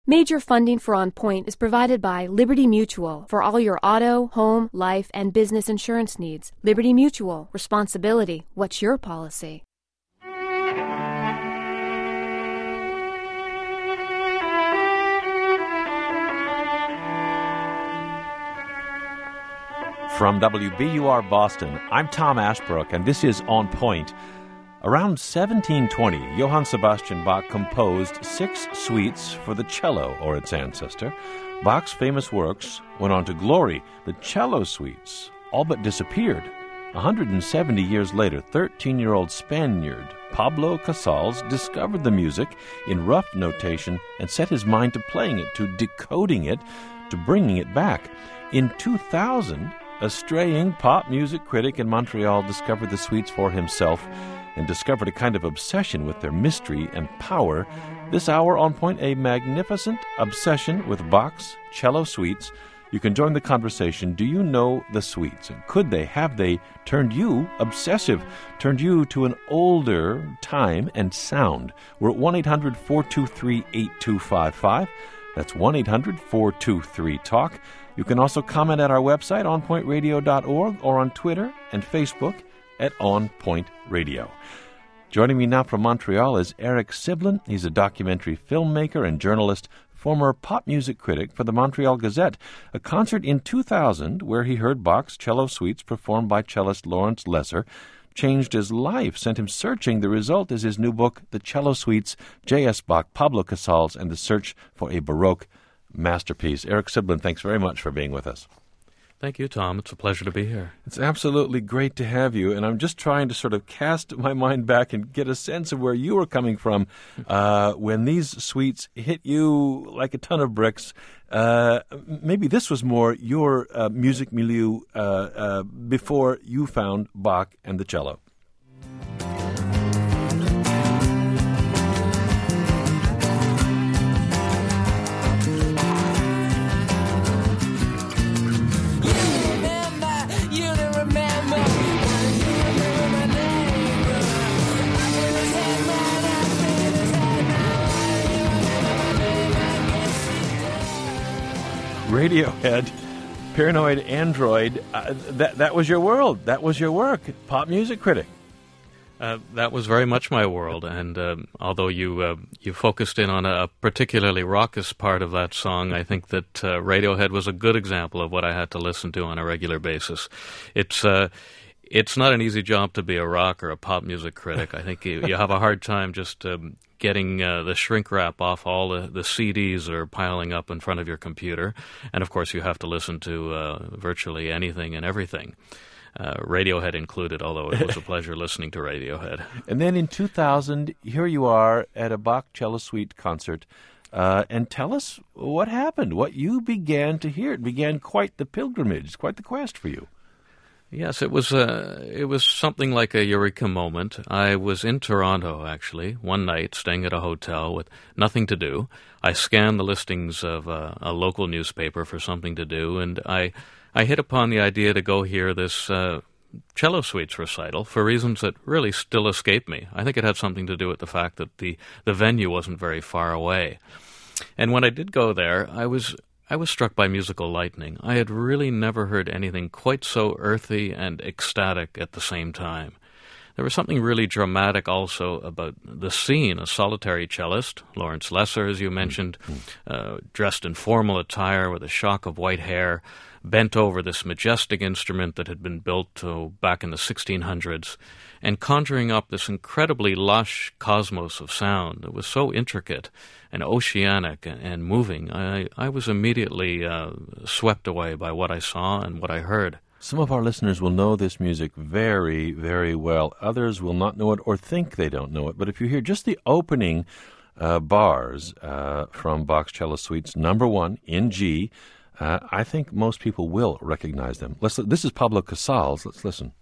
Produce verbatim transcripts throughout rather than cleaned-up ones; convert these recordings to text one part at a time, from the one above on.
Major funding for On Point is provided by Liberty Mutual for all your auto, home, life, and business insurance needs. Liberty Mutual. Responsibility. What's your policy? From W B U R Boston, I'm Tom Ashbrook, and this is On Point. Around seventeen twenty, Johann Sebastian Bach composed six suites for the cello, or its ancestor. Bach's famous works went on to glory. The cello suites all but disappeared. one hundred seventy years later, thirteen-year-old Spaniard Pablo Casals discovered the music in rough notation and set his mind to playing it, to decoding it, to bringing it back. In two thousand, a straying pop music critic in Montreal discovered the suites for himself and discovered a kind of obsession with their mystery and power. This hour on Point, a magnificent obsession with Bach's cello suites. You can join the conversation. Do you know the suites? And could they, have they turned you obsessive, turned you to an older time and sound? We're at one eight hundred four two three eight two five five. That's one eight hundred four two three talk. You can also comment at our website, on point radio dot org, or on Twitter and Facebook at On Point Radio. Joining me now from Montreal is Eric Siblin. He's a documentary filmmaker and journalist, former pop music critic for the Montreal Gazette. A concert in two thousand where he heard Bach's cello suites performed by cellist Lawrence Lesser changed his life, sent him searching. The result is his new book, The Cello Suites, J S. Bach, Pablo Casals, and the Search for a Baroque Masterpiece. Eric Siblin, thanks very much for being with us. Thank you, Tom. It's a pleasure to be here. It's absolutely great to have you, and I'm just trying to sort of cast my mind back and get a sense of where you were coming from uh, when these suites hit you like a ton of bricks. Uh, maybe this was more your uh, music milieu uh, uh, before you found Bach and the cello. Radiohead, Paranoid Android, uh, that that was your world. That was your work, pop music critic. Uh, that was very much my world, and um, although you uh, you focused in on a particularly raucous part of that song, I think that uh, Radiohead was a good example of what I had to listen to on a regular basis. It's uh, it's not an easy job to be a rock or a pop music critic. I think you, you have a hard time just um, getting uh, the shrink wrap off all the, the C Ds that are piling up in front of your computer. And, of course, you have to listen to uh, virtually anything and everything, uh, Radiohead included, although it was a pleasure listening to Radiohead. And then in two thousand, here you are at a Bach Cello Suite concert. Uh, and tell us what happened, what you began to hear. It began quite the pilgrimage, quite the quest for you. Yes, it was uh, it was something like a eureka moment. I was in Toronto, actually, one night, staying at a hotel with nothing to do. I scanned the listings of uh, a local newspaper for something to do, and I I hit upon the idea to go hear this uh, cello suites recital for reasons that really still escape me. I think it had something to do with the fact that the, the venue wasn't very far away. And when I did go there, I was... I was struck by musical lightning. I had really never heard anything quite so earthy and ecstatic at the same time. There was something really dramatic also about the scene. A solitary cellist, Lawrence Lesser, as you mentioned, uh, dressed in formal attire with a shock of white hair, bent over this majestic instrument that had been built oh, back in the sixteen hundreds, and conjuring up this incredibly lush cosmos of sound that was so intricate and oceanic and, and moving. I, I was immediately uh, swept away by what I saw and what I heard. Some of our listeners will know this music very, very well. Others will not know it or think they don't know it. But if you hear just the opening uh, bars uh, from Bach's Cello Suites, number one, in G, uh, I think most people will recognize them. Let's. This is Pablo Casals. Let's listen.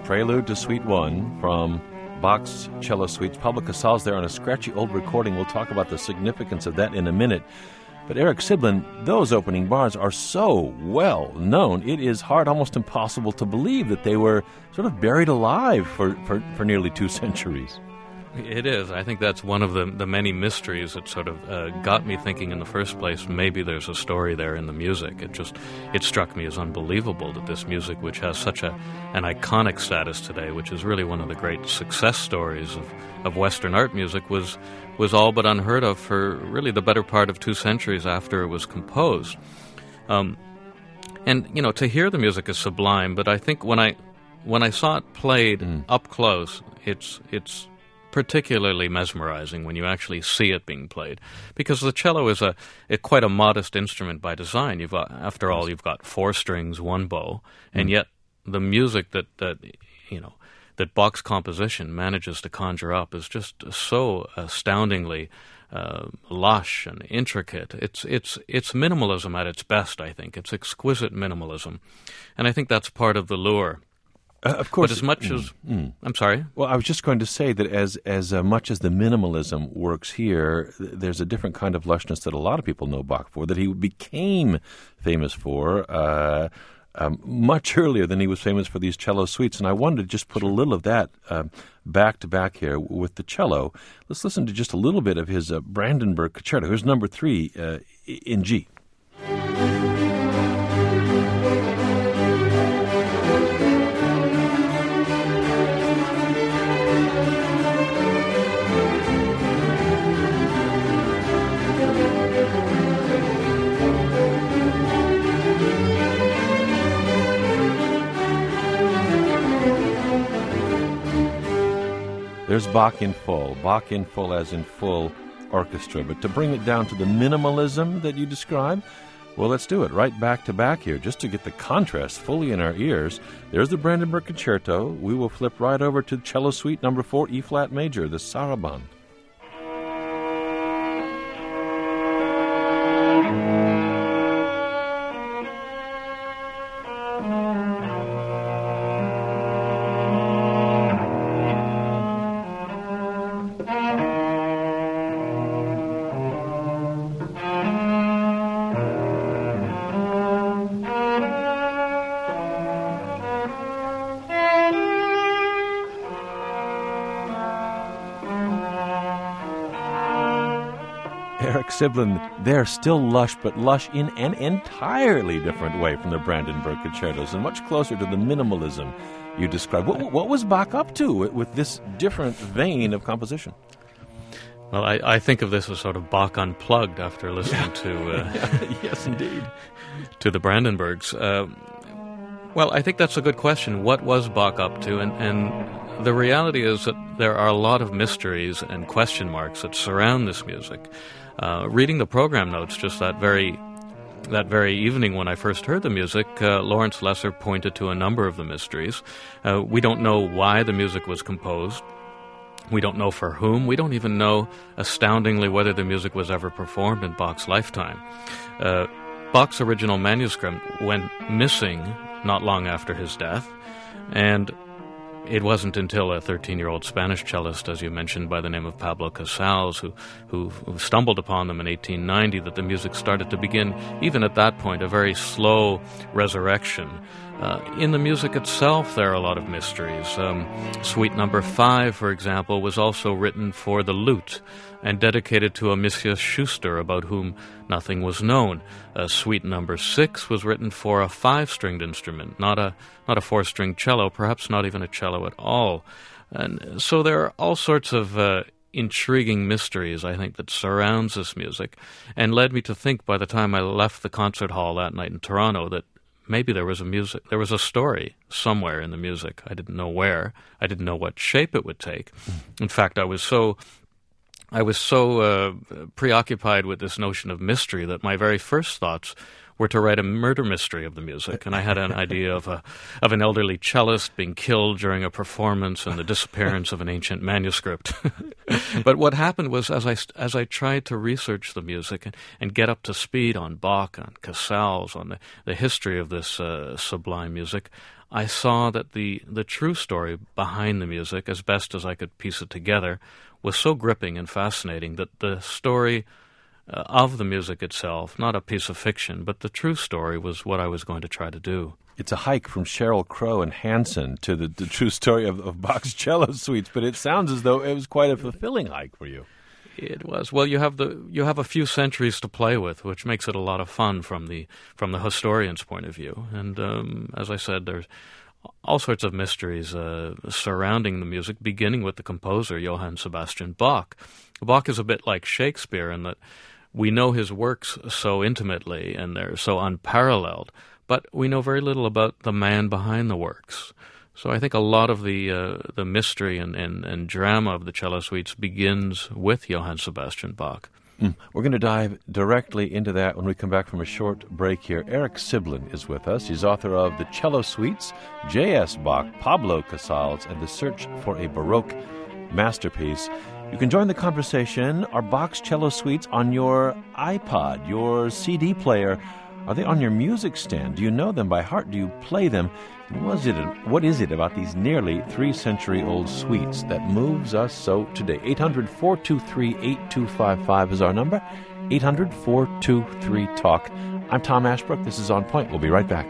Prelude to Suite one from Bach's Cello Suites. Pablo Casals there on a scratchy old recording. We'll talk about the significance of that in a minute. But Eric Siblin, those opening bars are so well known, it is hard, almost impossible to believe that they were sort of buried alive for, for, for nearly two centuries. It is. I think that's one of the, the many mysteries that sort of uh, got me thinking in the first place. Maybe there's a story there in the music. It just it struck me as unbelievable that this music, which has such a an iconic status today, which is really one of the great success stories of, of Western art music, was was all but unheard of for really the better part of two centuries after it was composed. Um, and you know, to hear the music is sublime. But I think when I when I saw it played mm. up close, it's it's particularly mesmerizing when you actually see it being played, because the cello is a, a quite a modest instrument by design. You've got, after all, you've got four strings, one bow, and mm. yet the music that, that you know that Bach's composition manages to conjure up is just so astoundingly uh, lush and intricate. It's it's it's minimalism at its best. I think it's exquisite minimalism, and I think that's part of the lure. Uh, of course. But as much mm, as... Mm. I'm sorry? Well, I was just going to say that as as uh, much as the minimalism works here, th- there's a different kind of lushness that a lot of people know Bach for, that he became famous for uh, um, much earlier than he was famous for these cello suites. And I wanted to just put a little of that uh, back to back here with the cello. Let's listen to just a little bit of his uh, Brandenburg Concerto. Here's number three uh, in G. There's Bach in full, Bach in full as in full orchestra. But to bring it down to the minimalism that you describe, well, let's do it right back to back here, just to get the contrast fully in our ears. There's the Brandenburg Concerto. We will flip right over to Cello Suite number four, E-flat major, the Sarabande. Eric Siblin, they're still lush, but lush in an entirely different way from the Brandenburg Concertos and much closer to the minimalism you described. What, what was Bach up to with this different vein of composition? Well, I, I think of this as sort of Bach unplugged after listening yeah. to... Uh, yeah, yes, indeed. to the Brandenburgs. Uh, well, I think that's a good question. What was Bach up to? And, and the reality is that there are a lot of mysteries and question marks that surround this music. Uh, reading the program notes just that very that very evening when I first heard the music, uh, Lawrence Lesser pointed to a number of the mysteries. Uh, we don't know why the music was composed. We don't know for whom. We don't even know, astoundingly, whether the music was ever performed in Bach's lifetime. Uh, Bach's original manuscript went missing not long after his death, and it wasn't until a thirteen-year-old Spanish cellist, as you mentioned, by the name of Pablo Casals, who, who, who stumbled upon them in eighteen ninety, that the music started to begin, even at that point, a very slow resurrection. Uh, in the music itself, there are a lot of mysteries. Um, Suite number five, for example, was also written for the lute and dedicated to a Monsieur Schuster, about whom nothing was known. Uh, suite number six was written for a five-stringed instrument, not a not a four-string cello, perhaps not even a cello at all. And so there are all sorts of uh, intriguing mysteries, I think, that surrounds this music, and led me to think, by the time I left the concert hall that night in Toronto, that maybe there was a music, there was a story somewhere in the music. I didn't know where. I didn't know what shape it would take. In fact, I was so I was so uh, preoccupied with this notion of mystery that my very first thoughts were to write a murder mystery of the music. And I had an idea of a of an elderly cellist being killed during a performance and the disappearance of an ancient manuscript. But what happened was, as I, as I tried to research the music and, and get up to speed on Bach, on Casals, on the, the history of this uh, sublime music, I saw that the, the true story behind the music, as best as I could piece it together, was so gripping and fascinating that the story uh, of the music itself, not a piece of fiction, but the true story was what I was going to try to do. It's a hike from Sheryl Crow and Hanson to the, the true story of, of Bach's cello suites, but it sounds as though it was quite a fulfilling hike for you. It was. Well, you have the you have a few centuries to play with, which makes it a lot of fun from the from the historian's point of view. And um, as I said, there's all sorts of mysteries uh, surrounding the music, beginning with the composer, Johann Sebastian Bach. Bach is a bit like Shakespeare in that we know his works so intimately and they're so unparalleled, but we know very little about the man behind the works. So I think a lot of the uh, the mystery and, and, and drama of the cello suites begins with Johann Sebastian Bach. Mm. We're going to dive directly into that when we come back from a short break here. Eric Siblin is with us. He's author of The Cello Suites, J S. Bach, Pablo Casals, and The Search for a Baroque Masterpiece. You can join the conversation. Are Bach's cello suites on your iPod, your C D player? Are they on your music stand? Do you know them by heart? Do you play them? And what is it, what is it about these nearly three-century-old suites that moves us so today? eight hundred, four two three, eight two five five is our number. eight hundred, four two three, talk. I'm Tom Ashbrook. This is On Point. We'll be right back.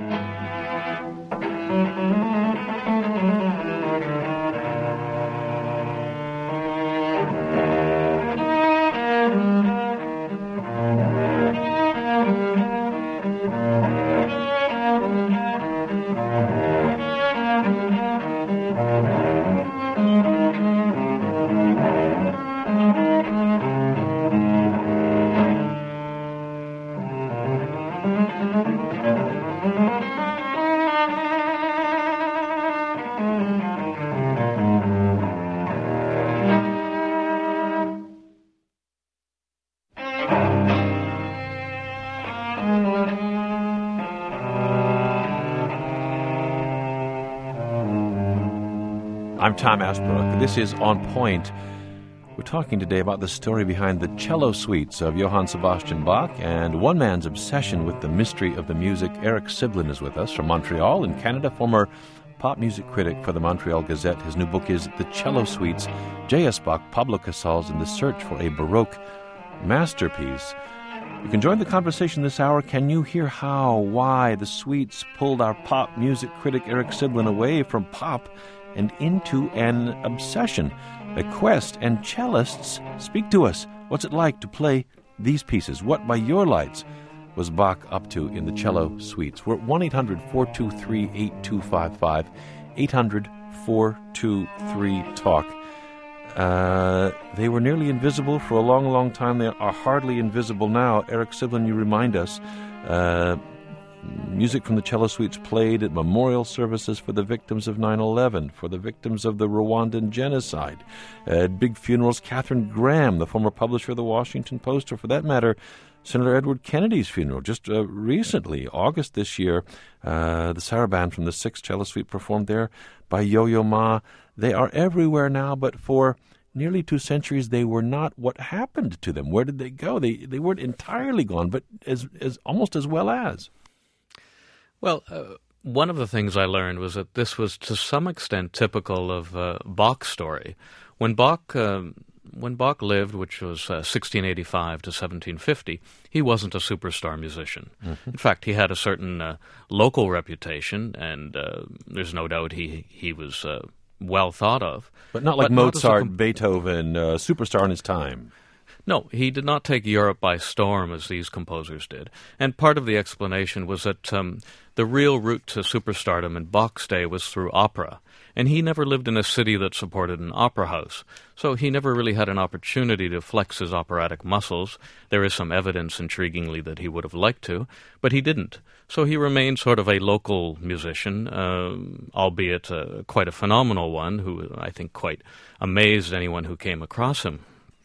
I'm Tom Ashbrook. This is On Point. We're talking today about the story behind the cello suites of Johann Sebastian Bach and one man's obsession with the mystery of the music. Eric Siblin is with us from Montreal in Canada, former pop music critic for the Montreal Gazette. His new book is The Cello Suites, J S. Bach, Pablo Casals, and the Search for a Baroque Masterpiece. You can join the conversation this hour. Can you hear how, why the suites pulled our pop music critic Eric Siblin away from pop and into an obsession, a quest? And cellists, speak to us. What's it like to play these pieces? What, by your lights, was Bach up to in the cello suites? We're at one eight hundred, four two three, eight two five five, eight hundred, four two three, talk. Uh, they were nearly invisible for a long, long time. They are hardly invisible now. Eric Siblin, you remind us, uh, music from the cello suites played at memorial services for the victims of nine eleven, for the victims of the Rwandan genocide, at big funerals. Katharine Graham, the former publisher of the Washington Post, or for that matter, Senator Edward Kennedy's funeral. Just uh, recently, August this year, uh, the Saraband from the Sixth Cello Suite performed there by Yo-Yo Ma. They are everywhere now, but for nearly two centuries they were not. What happened to them? Where did they go? They they weren't entirely gone, but as as almost as well as. Well, uh, one of the things I learned was that this was to some extent typical of uh, Bach's story. When Bach um, when Bach lived, which was uh, sixteen eighty-five to seventeen fifty, he wasn't a superstar musician. Mm-hmm. In fact, he had a certain uh, local reputation, and uh, there's no doubt he he was uh, well thought of. But not like but Mozart, not com- Beethoven, uh, superstar in his time. No, he did not take Europe by storm as these composers did. And part of the explanation was that um, the real route to superstardom in Bach's day was through opera. And he never lived in a city that supported an opera house. So he never really had an opportunity to flex his operatic muscles. There is some evidence, intriguingly, that he would have liked to, but he didn't. So he remained sort of a local musician, uh, albeit uh, quite a phenomenal one, who I think quite amazed anyone who came across him.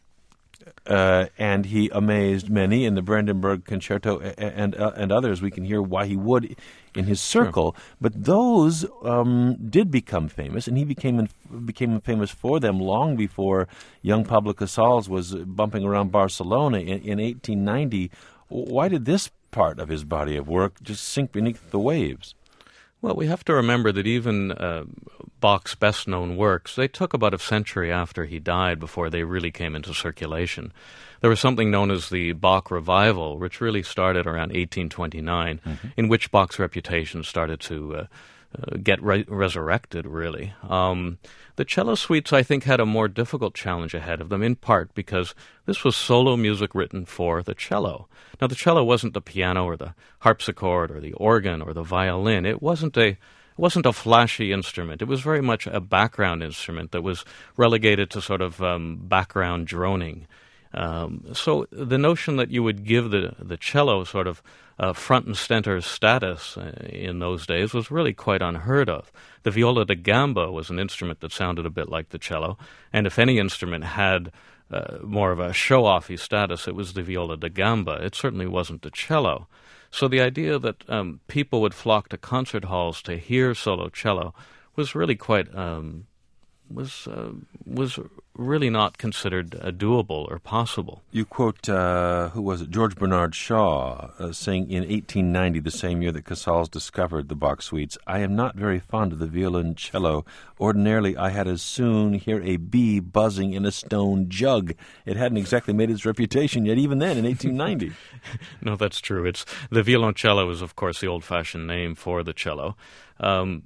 Uh, and he amazed many in the Brandenburg Concerto and uh, and others. We can hear why he would in his circle. Sure. But those um, did become famous, and he became in, became famous for them long before young Pablo Casals was bumping around Barcelona in, in eighteen ninety. Why did this part of his body of work just sink beneath the waves? Well, we have to remember that even uh, Bach's best-known works, they took about a century after he died before they really came into circulation. There was something known as the Bach Revival, which really started around eighteen twenty-nine, mm-hmm. in which Bach's reputation started to uh, uh, get re- resurrected, really. Um, the cello suites, I think, had a more difficult challenge ahead of them, in part because this was solo music written for the cello. Now, the cello wasn't the piano or the harpsichord or the organ or the violin. It wasn't a It wasn't a flashy instrument. It was very much a background instrument that was relegated to sort of um, background droning. Um, so the notion that you would give the, the cello sort of uh, front and center status uh, in those days was really quite unheard of. The viola da gamba was an instrument that sounded a bit like the cello, and if any instrument had uh, more of a show-offy status, it was the viola da gamba. It certainly wasn't the cello. So the idea that um, people would flock to concert halls to hear solo cello was really quite um, was uh, was really not considered uh, doable or possible. You quote, uh, who was it, George Bernard Shaw, uh, saying in eighteen ninety, the same year that Casals discovered the Bach suites, "I am not very fond of the violoncello. Ordinarily, I had as soon hear a bee buzzing in a stone jug." It hadn't exactly made its reputation yet, even then, in eighteen ninety. No, that's true. It's the violoncello is, of course, the old-fashioned name for the cello. Um,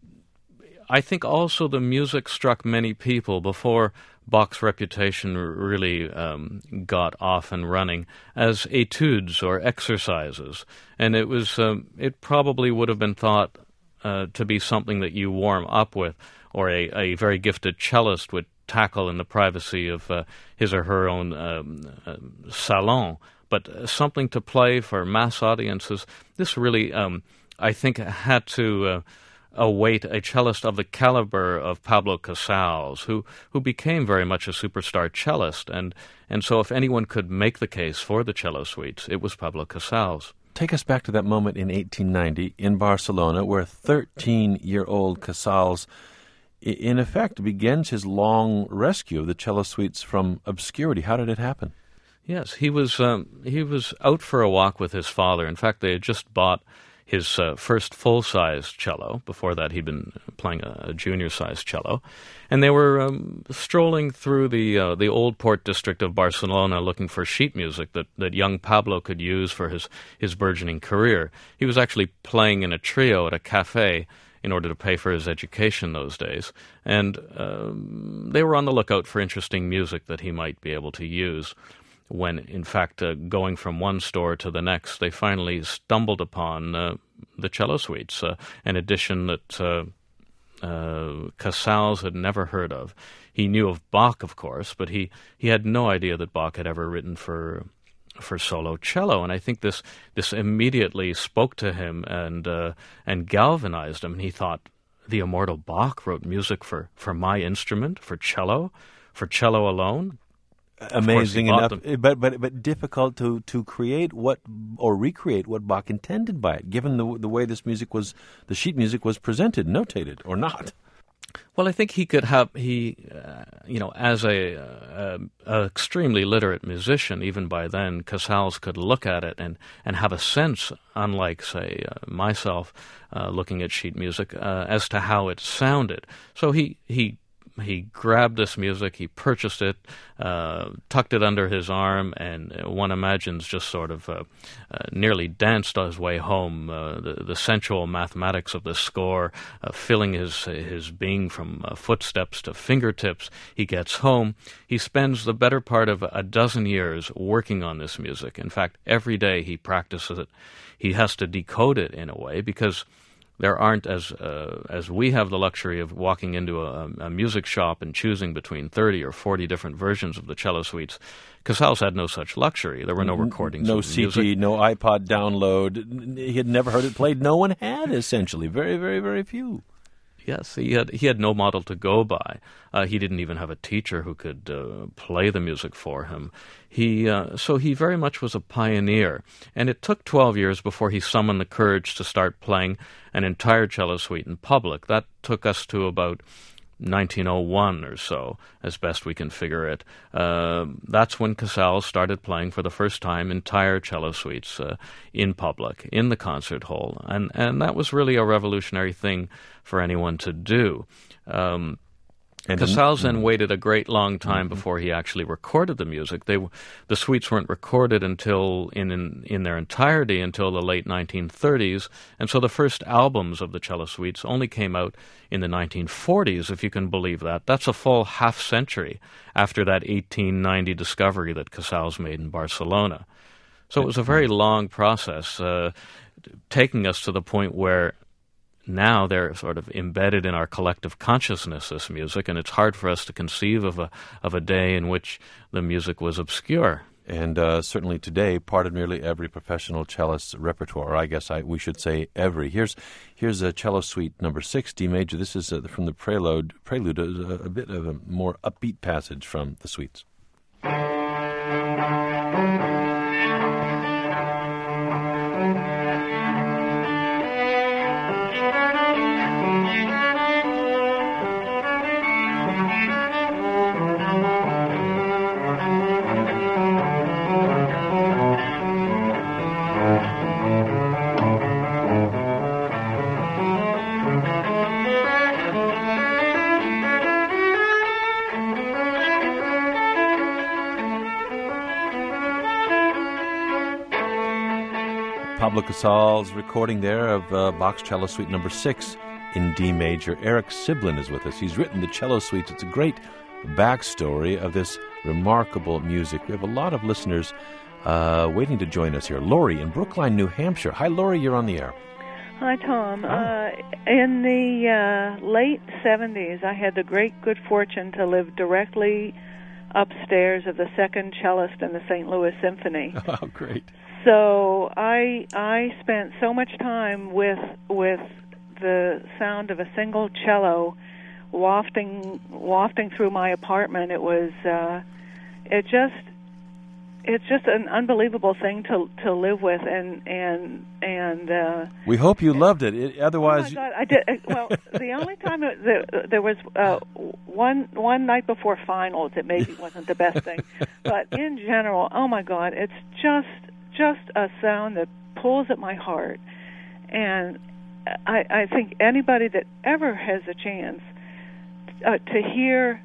I think also the music struck many people before Bach's reputation really um, got off and running as etudes or exercises, and it was um, it probably would have been thought uh, to be something that you warm up with, or a, a very gifted cellist would tackle in the privacy of uh, his or her own um, uh, salon. But uh, something to play for mass audiences, this really, um, I think, had to uh, await a cellist of the caliber of Pablo Casals, who, who became very much a superstar cellist. And, and so if anyone could make the case for the cello suites, it was Pablo Casals. Take us back to that moment in eighteen ninety in Barcelona, where thirteen-year-old Casals, in effect, begins his long rescue of the cello suites from obscurity. How did it happen? Yes, he was um, he was out for a walk with his father. In fact, they had just bought his uh, first full-size cello. Before that, he'd been playing a, a junior-sized cello. And they were um, strolling through the uh, the old port district of Barcelona looking for sheet music that, that young Pablo could use for his, his burgeoning career. He was actually playing in a trio at a cafe in order to pay for his education those days. And um, they were on the lookout for interesting music that he might be able to use. When, in fact, uh, going from one store to the next, they finally stumbled upon uh, the cello suites, uh, an edition that uh, uh, Casals had never heard of. He knew of Bach, of course, but he, he had no idea that Bach had ever written for for solo cello. And I think this this immediately spoke to him and uh, and galvanized him. And he thought, the immortal Bach wrote music for, for my instrument, for cello, for cello alone. Amazing enough, but but but difficult to, to create what or recreate what Bach intended by it, given the the way this music was, the sheet music was presented, notated or not. Well, I think he could have he, uh, you know, as a, a, a extremely literate musician, even by then, Casals could look at it and, and have a sense, unlike say uh, myself, uh, looking at sheet music, uh, as to how it sounded. So he he. He grabbed this music, he purchased it, uh, tucked it under his arm, and one imagines just sort of uh, uh, nearly danced his way home, uh, the, the sensual mathematics of the score, uh, filling his his being from uh, footsteps to fingertips. He gets home. He spends the better part of a dozen years working on this music. In fact, every day he practices it. He has to decode it in a way because there aren't, as uh, as we have the luxury of walking into a, a music shop and choosing between thirty or forty different versions of the cello suites. Casals had no such luxury. There were no recordings no of C D, music. No iPod download. He had never heard it played. No one had, essentially. Very, very, very few. Yes, he had he had no model to go by. Uh, he didn't even have a teacher who could uh, play the music for him. He uh, so he very much was a pioneer, and it took twelve years before he summoned the courage to start playing an entire cello suite in public. That took us to about nineteen oh one or so, as best we can figure it. Uh, that's when Casals started playing for the first time entire cello suites uh, in public, in the concert hall. And, and that was really a revolutionary thing for anyone to do. Um, And Casals then waited a great long time mm-hmm. before he actually recorded the music. They, the suites weren't recorded until in, in in their entirety until the late nineteen thirties, and so the first albums of the cello suites only came out in the nineteen forties, if you can believe that. That's a full half century after that eighteen ninety discovery that Casals made in Barcelona. So it was a very long process, uh, taking us to the point where now they're sort of embedded in our collective consciousness, this music, and it's hard for us to conceive of a of a day in which the music was obscure. And uh, certainly today, part of nearly every professional cellist's repertoire, or I guess I, we should say every. Here's here's a cello suite number six, D major. This is uh, from the prelude, prelude a, a bit of a more upbeat passage from the suites. Pablo Casals recording there of uh, Bach's Cello Suite number six in D major. Eric Siblin is with us. He's written the cello suites. It's a great backstory of this remarkable music. We have a lot of listeners uh, waiting to join us here. Lori in Brookline, New Hampshire. Hi, Lori, you're on the air. Hi, Tom. Hi. Uh, in the uh, late seventies, I had the great good fortune to live directly upstairs of the second cellist in the Saint Louis Symphony. Oh, great. So I I spent so much time with with the sound of a single cello wafting wafting through my apartment. It was uh, it just it's just an unbelievable thing to to live with, and and and. Uh, we hope you loved it. it otherwise, oh my God, I did. Well, the only time it, the, there was uh, one one night before finals, it maybe wasn't the best thing, but in general, oh my God, it's just. just a sound that pulls at my heart. And I, I think anybody that ever has a chance uh, to hear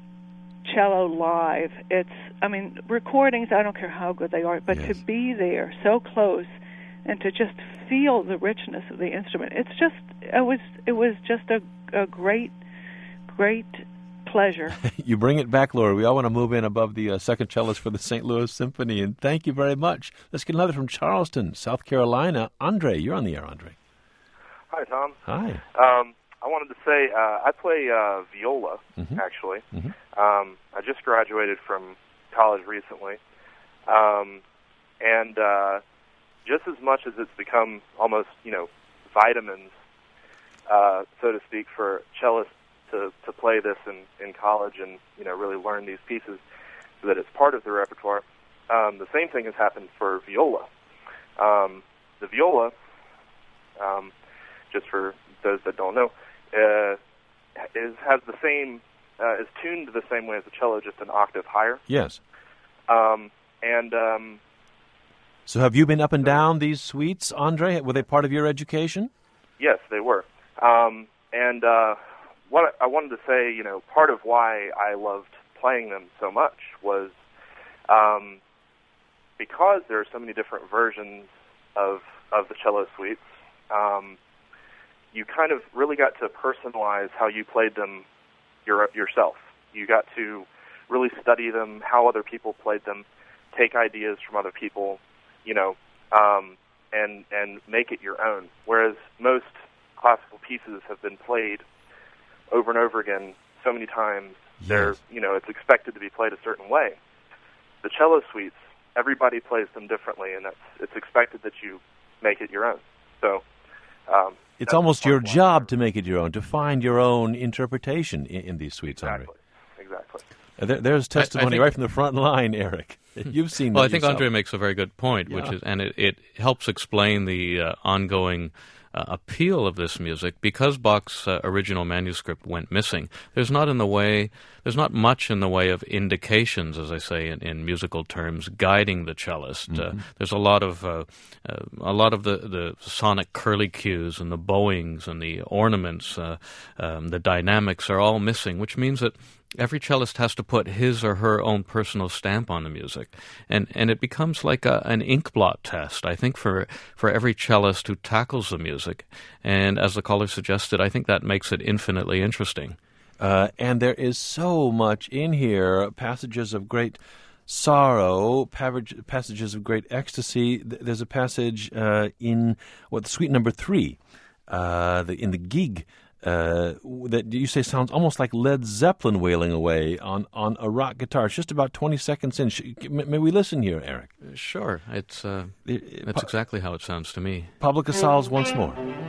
cello live, it's, I mean, recordings, I don't care how good they are, but yes. to be there so close and to just feel the richness of the instrument, it's just, it was, it was just a, a great, great pleasure. You bring it back, Laura. We all want to move in above the uh, second cellist for the Saint Louis Symphony, and thank you very much. Let's get another from Charleston, South Carolina. Andre, you're on the air, Andre. Hi, Tom. Hi. Um, I wanted to say uh, I play uh, viola, mm-hmm. actually. Mm-hmm. Um, I just graduated from college recently, um, and uh, just as much as it's become almost, you know, vitamins, uh, so to speak, for cellists to, to play this in, in college and, you know, really learn these pieces so that it's part of the repertoire. Um, the same thing has happened for viola. Um, the viola, um, just for those that don't know, uh, is has the same, uh, is tuned the same way as the cello, just an octave higher. Yes. Um, and um, so have you been up and down these suites, Andre? Were they part of your education? Yes, they were. Um, and uh, what I wanted to say, you know, part of why I loved playing them so much was um, because there are so many different versions of of the cello suites. Um, you kind of really got to personalize how you played them your, yourself. You got to really study them, how other people played them, take ideas from other people, you know, um, and and make it your own. Whereas most classical pieces have been played over and over again so many times, yes. they're, you know, it's expected to be played a certain way. The cello suites, everybody plays them differently, and that's, it's expected that you make it your own. So um, it's almost your job to make it your own, to find your own interpretation in, in these suites, Andre. Exactly. Exactly. Uh, there, there's testimony I, I think, right from the front line, Eric. You've seen. Well, that I think yourself. Andre makes a very good point, yeah. which is, and it, it helps explain the uh, ongoing uh, appeal of this music, because Bach's uh, original manuscript went missing, there's not in the way, there's not much in the way of indications, as I say in, in musical terms, guiding the cellist. Mm-hmm. Uh, there's a lot of uh, uh, a lot of the, the sonic curlicues and the bowings and the ornaments, uh, um, the dynamics are all missing, which means that every cellist has to put his or her own personal stamp on the music. And and it becomes like a, an ink blot test, I think, for, for every cellist who tackles the music. And as the caller suggested, I think that makes it infinitely interesting. Uh, and there is so much in here, passages of great sorrow, passages of great ecstasy. There's a passage uh, in, what, suite number three, uh, the, in the gig, Uh, that you say sounds almost like Led Zeppelin wailing away on, on a rock guitar. It's just about twenty seconds in. May we listen here, Eric? Sure. It's uh, it, it, That's pa- exactly how it sounds to me. Pablo Casals once more.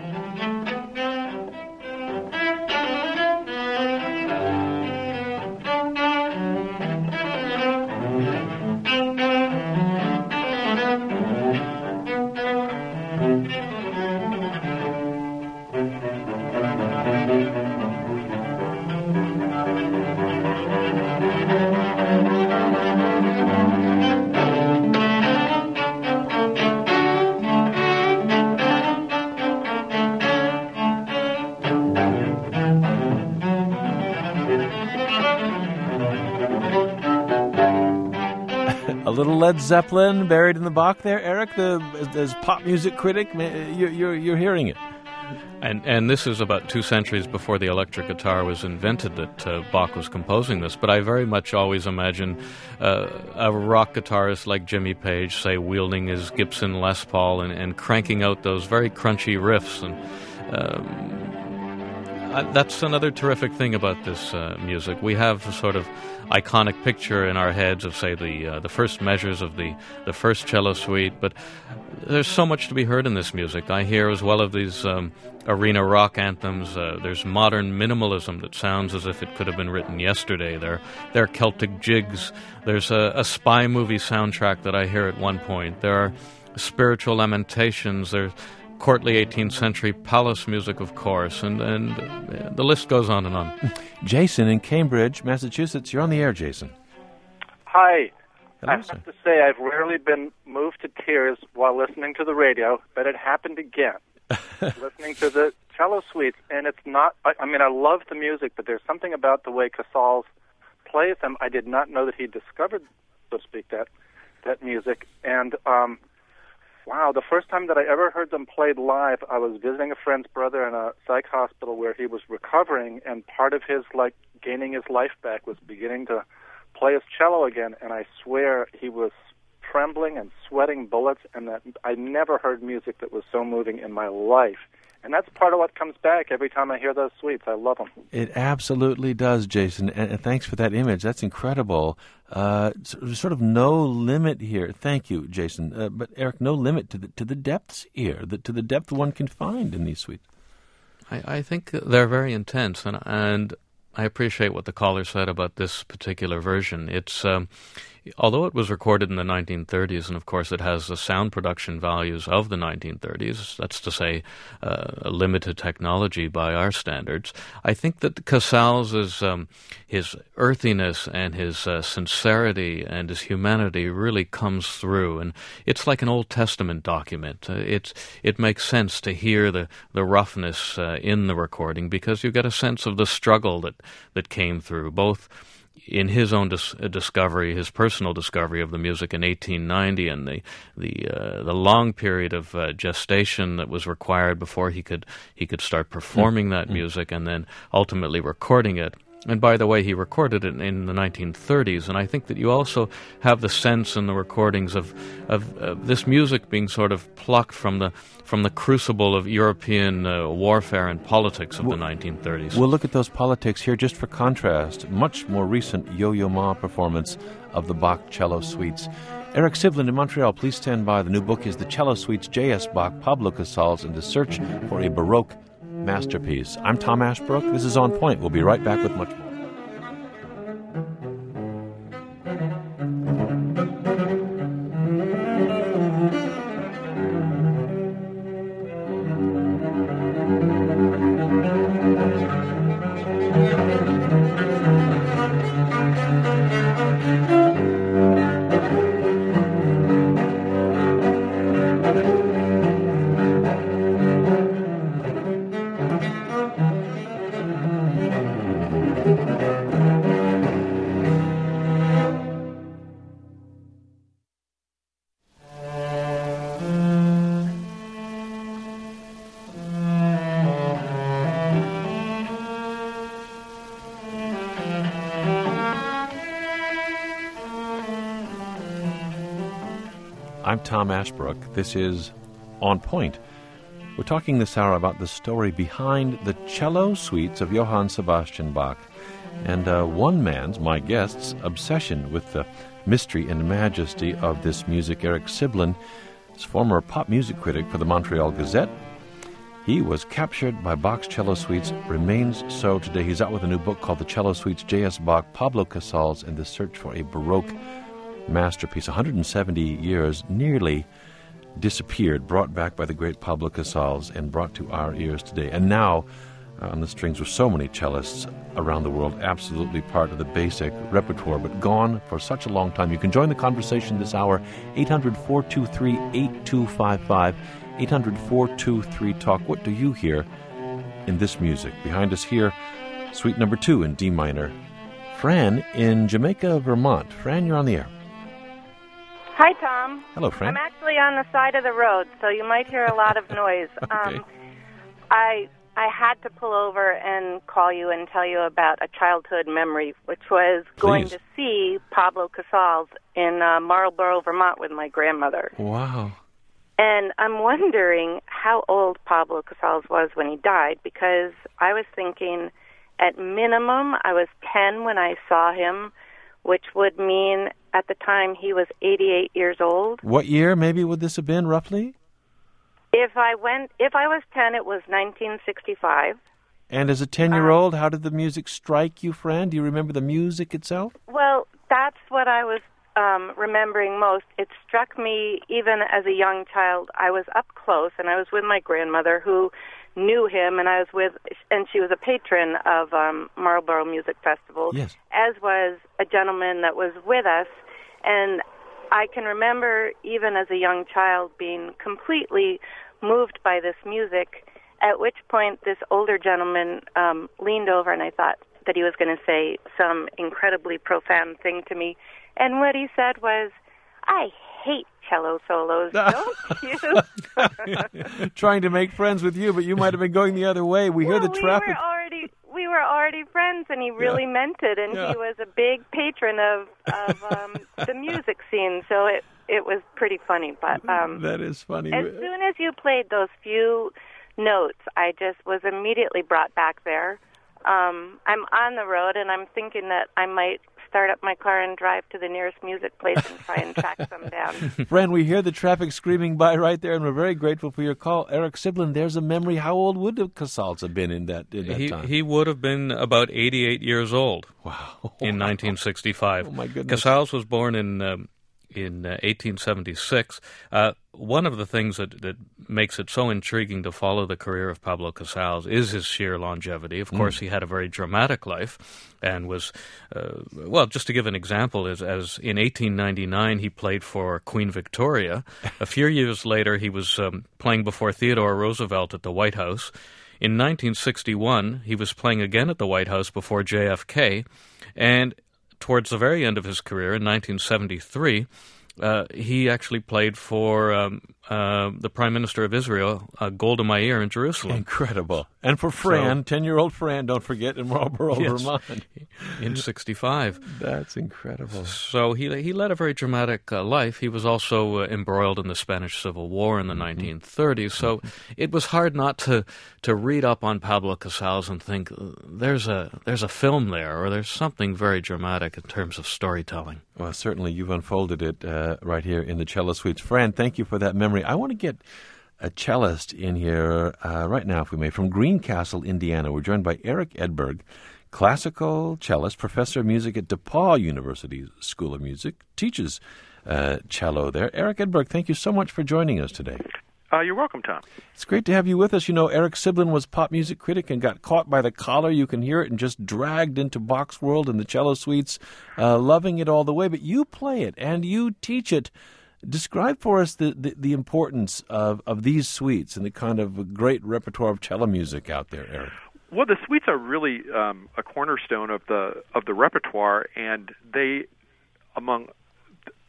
A little Led Zeppelin buried in the Bach there, Eric, the as pop music critic. You're, you're, you're hearing it. And and this is about two centuries before the electric guitar was invented that uh, Bach was composing this. But I very much always imagine uh, a rock guitarist like Jimmy Page, say, wielding his Gibson Les Paul and, and cranking out those very crunchy riffs. And um, I, that's another terrific thing about this uh, music. We have a sort of iconic picture in our heads of, say, the uh, the first measures of the, the first cello suite, but there's so much to be heard in this music. I hear as well of these um, arena rock anthems. Uh, there's modern minimalism that sounds as if it could have been written yesterday. There, there are Celtic jigs. There's a, a spy movie soundtrack that I hear at one point. There are spiritual lamentations. There's courtly eighteenth century palace music, of course, and, and uh, the list goes on and on. Jason in Cambridge, Massachusetts. You're on the air, Jason. Hi. Hello, I have sir. to say I've rarely been moved to tears while listening to the radio, but it happened again. Listening to the cello suites, and it's not, I, I mean, I love the music, but there's something about the way Casals plays them. I did not know that he discovered, so to speak, that, that music. And, um, wow, the first time that I ever heard them played live, I was visiting a friend's brother in a psych hospital where he was recovering, and part of his, like, gaining his life back was beginning to play his cello again, and I swear he was trembling and sweating bullets, and that I never heard music that was so moving in my life. And that's part of what comes back every time I hear those suites. I love them. It absolutely does, Jason, and, and thanks for that image. That's incredible. Uh, sort of no limit here. Thank you, Jason. Uh, but Eric, no limit to the to the depths here, the, to the depth one can find in these suites. I, I think they're very intense, and and I appreciate what the caller said about this particular version. It's um, although it was recorded in the nineteen thirties, and of course it has the sound production values of the nineteen thirties, that's to say, uh, a limited technology by our standards, I think that Casals' um, his earthiness and his uh, sincerity and his humanity really comes through, and it's like an Old Testament document. Uh, it it makes sense to hear the the roughness uh, in the recording, because you get a sense of the struggle that that came through, both in his own dis- discovery, his personal discovery of the music in eighteen ninety, and the the uh, the long period of uh, gestation that was required before he could he could start performing that mm-hmm. music, and then ultimately recording it. And by the way, he recorded it in the nineteen thirties, and I think that you also have the sense in the recordings of of, of this music being sort of plucked from the from the crucible of European uh, warfare and politics of we'll, the nineteen thirties. We'll look at those politics here just for contrast. Much more recent Yo-Yo Ma performance of the Bach cello suites. Eric Sivlin in Montreal, please stand by. The new book is The Cello Suites, J S. Bach, Pablo Casals, and the Search for a Baroque Masterpiece. I'm Tom Ashbrook. This is On Point. We'll be right back with much more. I'm Tom Ashbrook. This is On Point. We're talking this hour about the story behind the cello suites of Johann Sebastian Bach, and uh, one man's, my guest's, obsession with the mystery and majesty of this music. Eric Siblin is former pop music critic for the Montreal Gazette. He was captured by Bach's cello suites, remains so today. He's out with a new book called The Cello Suites, J S. Bach, Pablo Casals, and the Search for a Baroque Masterpiece. one hundred seventy years, nearly disappeared, brought back by the great Pablo Casals and brought to our ears today. And now, uh, on the strings with so many cellists around the world, absolutely part of the basic repertoire, but gone for such a long time. You can join the conversation this hour, eight hundred, four two three, eight two five five, eight hundred, four two three, talk. What do you hear in this music? Behind us here, Suite number two in D minor. Fran in Jamaica, Vermont. Fran, you're on the air. Hi, Tom. Hello, Fran. I'm actually on the side of the road, so you might hear a lot of noise. Okay. Um, I I had to pull over and call you and tell you about a childhood memory, which was going Please. to see Pablo Casals in uh, Marlborough, Vermont with my grandmother. Wow. And I'm wondering how old Pablo Casals was when he died, because I was thinking at minimum I was ten when I saw him, which would mean at the time he was eighty-eight years old. What year maybe would this have been, roughly? If I went, if I was ten, it was nineteen sixty-five. And as a ten-year-old, um, how did the music strike you, Fran? Do you remember the music itself? Well, that's what I was um, remembering most. It struck me even as a young child. I was up close, and I was with my grandmother, who knew him, and I was with, and she was a patron of um, Marlborough Music Festival, yes, as was a gentleman that was with us. And I can remember, even as a young child, being completely moved by this music, at which point this older gentleman um, leaned over, and I thought that he was going to say some incredibly profound thing to me. And what he said was, "I hate cello solos, don't you?" Trying to make friends with you, but you might have been going the other way. We well, hear the we traffic. Were already, we were already friends, and he really Yeah. meant it, and Yeah. he was a big patron of, of um, the music scene, so it, it was pretty funny. But um, that is funny. As soon as you played those few notes, I just was immediately brought back there. Um, I'm on the road, and I'm thinking that I might start up my car and drive to the nearest music place and try and track some down. Friend, we hear the traffic screaming by right there, and we're very grateful for your call. Eric Siblin, there's a memory. How old would Casals have been in that, in that He, time? he would have been about eighty-eight years old. Wow. In nineteen sixty-five. Oh, my goodness. Casals was born in um, in uh, eighteen seventy-six. Uh, one of the things that, that makes it so intriguing to follow the career of Pablo Casals is his sheer longevity. Of course, mm. he had a very dramatic life and was, uh, well, just to give an example, is as in eighteen ninety-nine he played for Queen Victoria. A few years later he was um, playing before Theodore Roosevelt at the White House. In nineteen sixty-one he was playing again at the White House before J F K, and towards the very end of his career, in nineteen seventy-three, uh, he actually played for um, uh, the Prime Minister of Israel, uh, Golda Meir, in Jerusalem. Incredible. And for Fran, so, ten-year-old Fran, don't forget, in Marlborough, yes, Vermont. In sixty-five. That's incredible. So he he led a very dramatic uh, life. He was also uh, embroiled in the Spanish Civil War in the mm-hmm. nineteen thirties. So mm-hmm. it was hard not to to read up on Pablo Casals and think there's a there's a film there, or there's something very dramatic in terms of storytelling. Well, certainly you've unfolded it uh, right here in the Cello Suites. Fran, thank you for that memory. I want to get a cellist in here uh, right now, if we may, from Greencastle, Indiana. We're joined by Eric Edberg, classical cellist, professor of music at DePaul University School of Music, teaches uh, cello there. Eric Edberg, thank you so much for joining us today. Uh, you're welcome, Tom. It's great to have you with us. You know, Eric Siblin was pop music critic and got caught by the collar. You can hear it, and just dragged into Bach's world and the Cello Suites, uh, loving it all the way. But you play it and you teach it. Describe for us the, the, the importance of, of these suites and the kind of great repertoire of cello music out there, Eric. Well, the suites are really um, a cornerstone of the of the repertoire, and they, among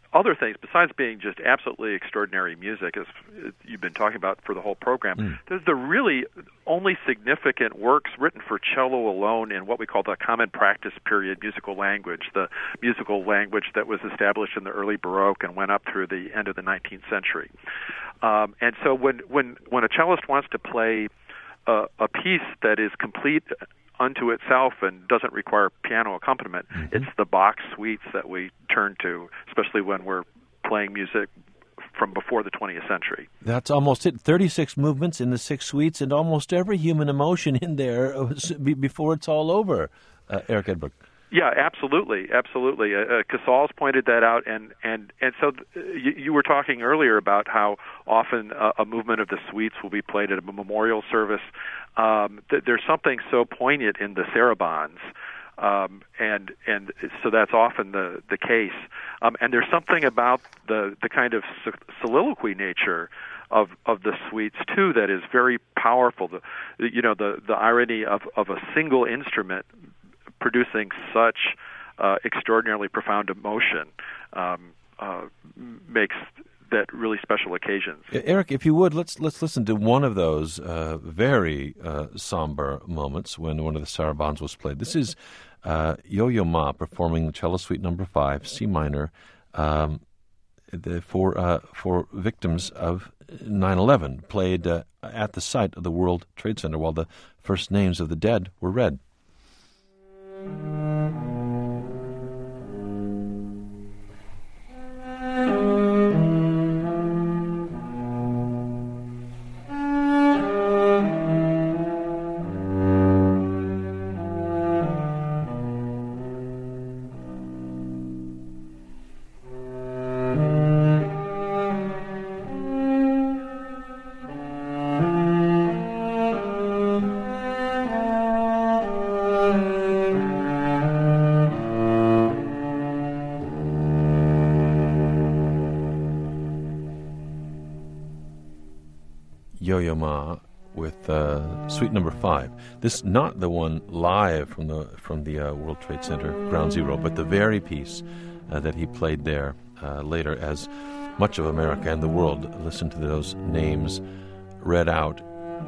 other things, besides being just absolutely extraordinary music, as you've been talking about for the whole program, mm. there's the really only significant works written for cello alone in what we call the common practice period musical language, the musical language that was established in the early Baroque and went up through the end of the nineteenth century. Um, and so when, when, when a cellist wants to play a, a piece that is complete unto itself and doesn't require piano accompaniment, mm-hmm. it's the Bach suites that we turn to, especially when we're playing music from before the twentieth century. That's almost it. thirty-six movements in the six suites and almost every human emotion in there before it's all over. Uh, Eric Edberg. Yeah, absolutely, absolutely. Uh, uh, Casals pointed that out, and and and so th- you, you were talking earlier about how often uh, a movement of the suites will be played at a memorial service. Um, th- there's something so poignant in the sarabands, um, and and so that's often the the case. Um, and there's something about the the kind of soliloquy nature of of the suites too that is very powerful. The you know the the irony of of a single instrument producing such uh, extraordinarily profound emotion um, uh, makes that really special occasions. Eric, if you would, let's let's listen to one of those uh, very uh, somber moments when one of the sarabands was played. This is uh, Yo-Yo Ma performing the Cello Suite Number Five, C minor, um, the, for uh, for victims of nine eleven, played uh, at the site of the World Trade Center while the first names of the dead were read. Yo-Yo Ma with uh, Suite Number Five. This not the one live from the from the uh, World Trade Center Ground Zero, but the very piece uh, that he played there uh, later, as much of America and the world listened to those names read out.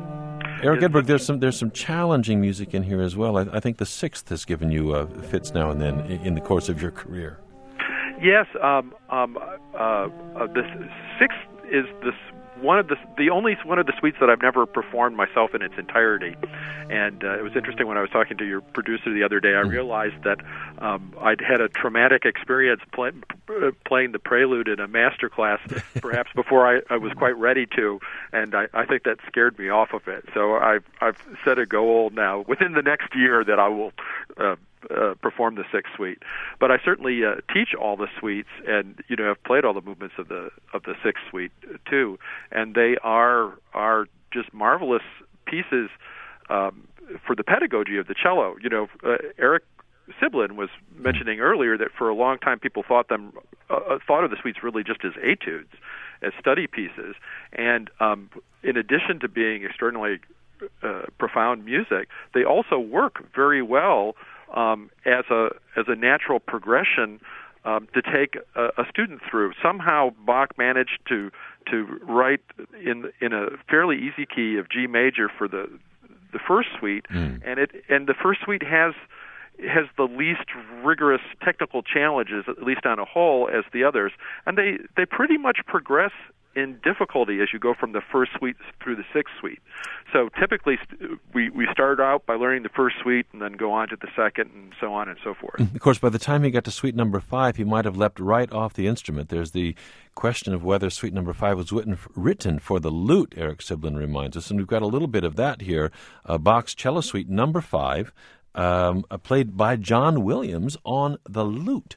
Eric Edberg, there's some there's some challenging music in here as well. I, I think the Sixth has given you uh, fits now and then in, in the course of your career. Yes, um, um, uh, uh, the Sixth is this. One of the the only one of the suites that I've never performed myself in its entirety, and uh, it was interesting when I was talking to your producer the other day. I realized that um, I'd had a traumatic experience play, uh, playing the Prelude in a master class, perhaps before I, I was quite ready to, and I, I think that scared me off of it. So I've I've set a goal now within the next year that I will. Uh, Uh, perform the Sixth Suite, but I certainly uh, teach all the suites, and you know I've played all the movements of the of the Sixth Suite too, and they are are just marvelous pieces um, for the pedagogy of the cello. You know, uh, Eric Siblin was mentioning earlier that for a long time people thought them uh, thought of the suites really just as etudes, as study pieces, and um, in addition to being extraordinarily uh, profound music, they also work very well. Um, as a as a natural progression um, to take a, a student through. Somehow Bach managed to to write in in a fairly easy key of G major for the the first suite, mm. and it and the first suite has has the least rigorous technical challenges, at least on a whole, as the others, and they they pretty much progress in difficulty as you go from the first suite through the sixth suite. So typically we, we start out by learning the first suite and then go on to the second and so on and so forth. Of course, by the time he got to suite number five, he might have leapt right off the instrument. There's the question of whether suite number five was written, written for the lute, Eric Siblin reminds us, and we've got a little bit of that here. Uh, Bach's Cello Suite number five, um, uh, played by John Williams on the lute.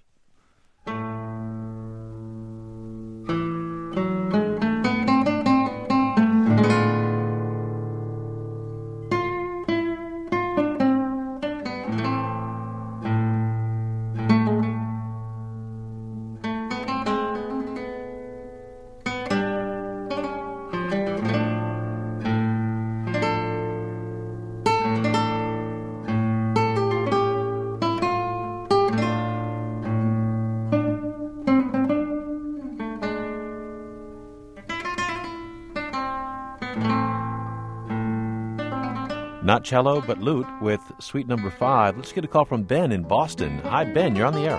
not cello, but lute, with suite number five. Let's get a call from Ben in Boston. Hi, Ben. You're on the air.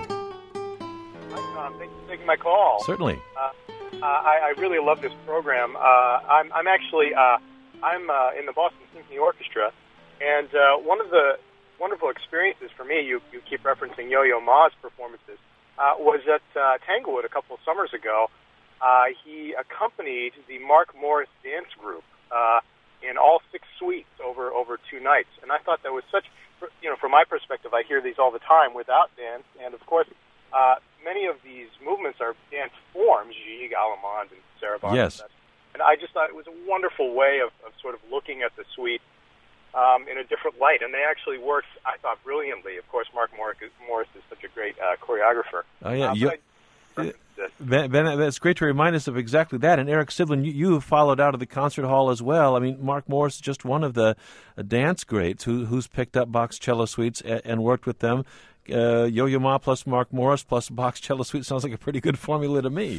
Hi, Tom. Thanks for taking my call. Certainly. Uh, uh, I, I really love this program. Uh, I'm, I'm actually uh, I'm uh, in the Boston Symphony Orchestra, and uh, one of the wonderful experiences for me, you, you keep referencing Yo-Yo Ma's performances, uh, was at uh, Tanglewood a couple of summers ago. Uh, he accompanied the Mark Morris dance group uh, in all six suites over, over two nights. And I thought that was such, you know, from my perspective, I hear these all the time without dance. And, of course, uh, many of these movements are dance forms, Gigue, Allemande, and Sarabande. Yes. And I just thought it was a wonderful way of, of sort of looking at the suite um, in a different light. And they actually worked, I thought, brilliantly. Of course, Mark Morris is, Morris is such a great uh, choreographer. Oh, yeah. Uh, you, I, Ben, Ben, it's great to remind us of exactly that. And Eric Sivlin, you, you have followed out of the concert hall as well. I mean, Mark Morris is just one of the uh, dance greats who, who's picked up Bach's cello suites and, and worked with them. Uh, Yo-Yo Ma plus Mark Morris plus Bach's cello suite sounds like a pretty good formula to me.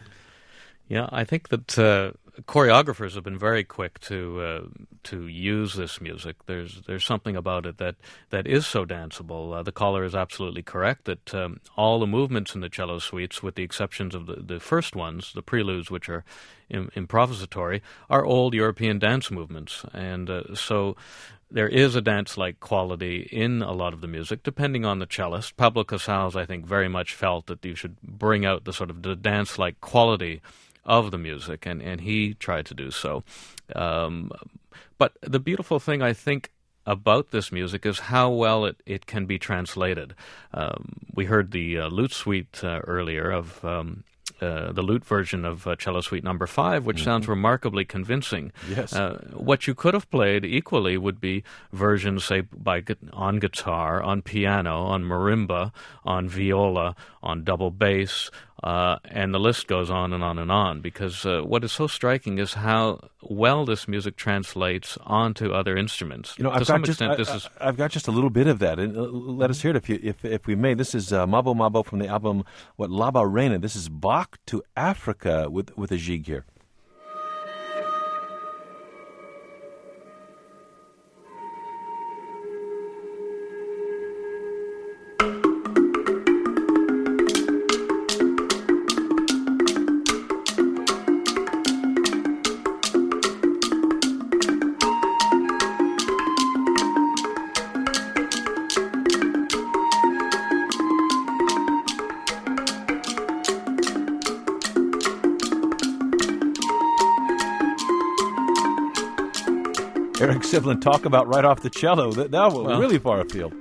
Yeah, I think that uh, choreographers have been very quick to uh, to use this music. There's there's something about it that, that is so danceable. Uh, the caller is absolutely correct that um, all the movements in the cello suites, with the exceptions of the, the first ones, the preludes, which are im- improvisatory, are old European dance movements. And uh, so there is a dance-like quality in a lot of the music, depending on the cellist. Pablo Casals, I think, very much felt that you should bring out the sort of the dance-like quality of the music, and, and he tried to do so. Um, but the beautiful thing, I think, about this music is how well it, it can be translated. Um, we heard the uh, lute suite uh, earlier of um, uh, the lute version of uh, Cello Suite Number Five, which mm-hmm. sounds remarkably convincing. Yes. Uh, what you could have played equally would be versions, say, by on guitar, on piano, on marimba, on viola, on double bass, uh, and the list goes on and on and on. Because uh, what is so striking is how well this music translates onto other instruments. You know, to I've some got just extent, I, this is I've got just a little bit of that, and uh, let us hear it if you, if if we may. This is uh, Mabo Mabo from the album What Laba Reina. This is Bach to Africa with with a gigue here. Eric Sivlin, talk about right off the cello. That, that was well, really far afield.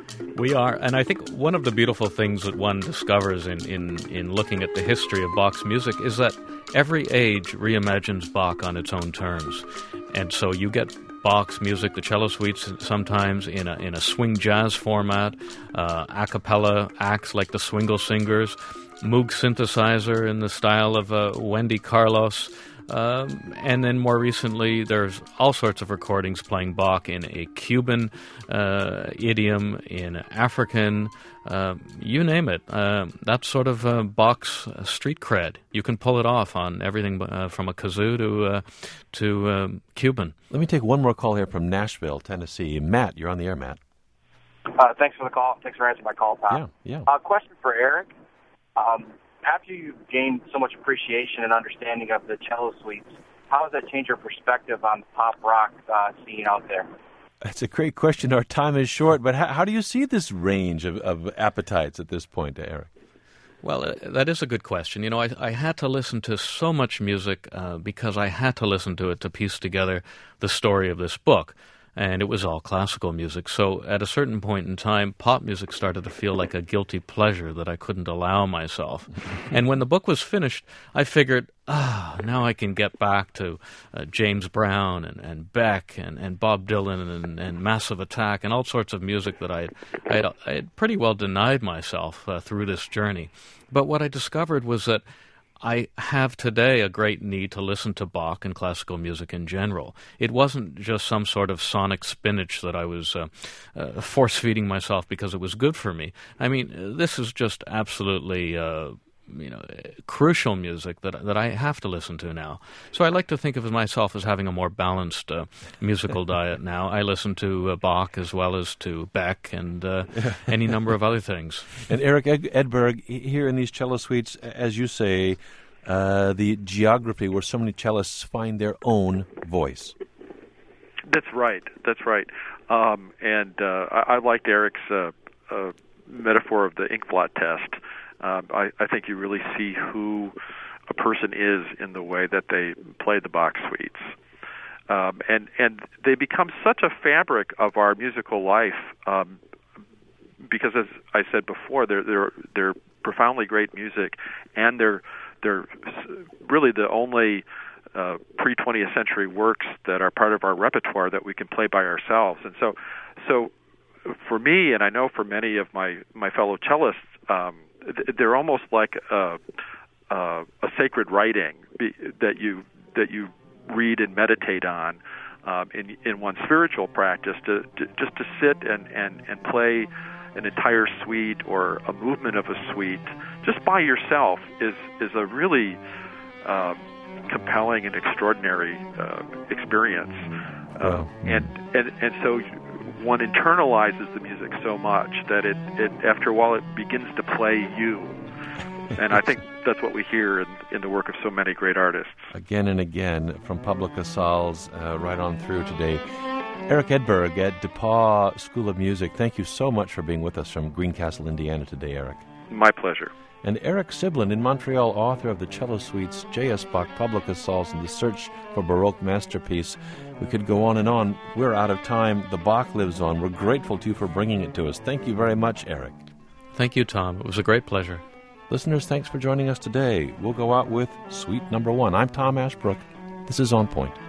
We are, and I think one of the beautiful things that one discovers in, in, in looking at the history of Bach's music is that every age reimagines Bach on its own terms. And so you get Bach's music, the cello suites, sometimes in a in a swing jazz format, uh, a cappella acts like the Swingle Singers, Moog synthesizer in the style of uh, Wendy Carlos. Um, and then more recently, there's all sorts of recordings playing Bach in a Cuban uh, idiom, in African, uh, you name it. Uh, that's sort of uh, Bach's street cred. You can pull it off on everything uh, from a kazoo to uh, to um, Cuban. Let me take one more call here from Nashville, Tennessee. Matt, you're on the air, Matt. Uh, thanks for the call. Thanks for answering my call, Tom. Yeah, yeah. Uh, question for Eric. Um, After you've gained so much appreciation and understanding of the cello suites, how has that changed your perspective on the pop rock uh, scene out there? That's a great question. Our time is short, but how, how do you see this range of, of appetites at this point, Eric? Well, uh, that is a good question. You know, I, I had to listen to so much music uh, because I had to listen to it to piece together the story of this book. And it was all classical music. So at a certain point in time, pop music started to feel like a guilty pleasure that I couldn't allow myself. And when the book was finished, I figured, ah, oh, now I can get back to uh, James Brown and, and Beck and, and Bob Dylan and, and Massive Attack and all sorts of music that I had, I had pretty well denied myself uh, through this journey. But what I discovered was that I have today a great need to listen to Bach and classical music in general. It wasn't just some sort of sonic spinach that I was uh, uh, force-feeding myself because it was good for me. I mean, this is just absolutely uh, you know, crucial music that that I have to listen to now. So I like to think of myself as having a more balanced uh, musical diet now. I listen to uh, Bach as well as to Beck and uh, any number of other things. And Eric Ed- Edberg, here in these cello suites, as you say, uh, the geography where so many cellists find their own voice. That's right. That's right. Um, and uh, I, I liked Eric's uh, uh, metaphor of the ink blot test. Um, I, I think you really see who a person is in the way that they play the Bach suites. Um, and, and they become such a fabric of our musical life um, because, as I said before, they're, they're, they're profoundly great music, and they're, they're really the only uh, pre-twentieth century works that are part of our repertoire that we can play by ourselves. And so, so for me, and I know for many of my, my fellow cellists, um, they're almost like a, a, a sacred writing that you that you read and meditate on um, in in one's spiritual practice. To, to just to sit and, and, and play an entire suite or a movement of a suite just by yourself is is a really uh, compelling and extraordinary uh, experience. Uh, and and and so one internalizes the music so much that it, it after a while it begins to play you. And I think that's what we hear in, in the work of so many great artists. Again and again, from Public Casals uh, right on through today. Eric Edberg at DePauw School of Music, thank you so much for being with us from Greencastle, Indiana today, Eric. My pleasure. And Eric Siblin in Montreal, author of the cello suites J S. Bach, Public Casals, and the Search for Baroque Masterpiece. We could go on and on. We're out of time. The Bach lives on. We're grateful to you for bringing it to us. Thank you very much, Eric. Thank you, Tom. It was a great pleasure. Listeners, thanks for joining us today. We'll go out with Suite Number One. I'm Tom Ashbrook. This is On Point.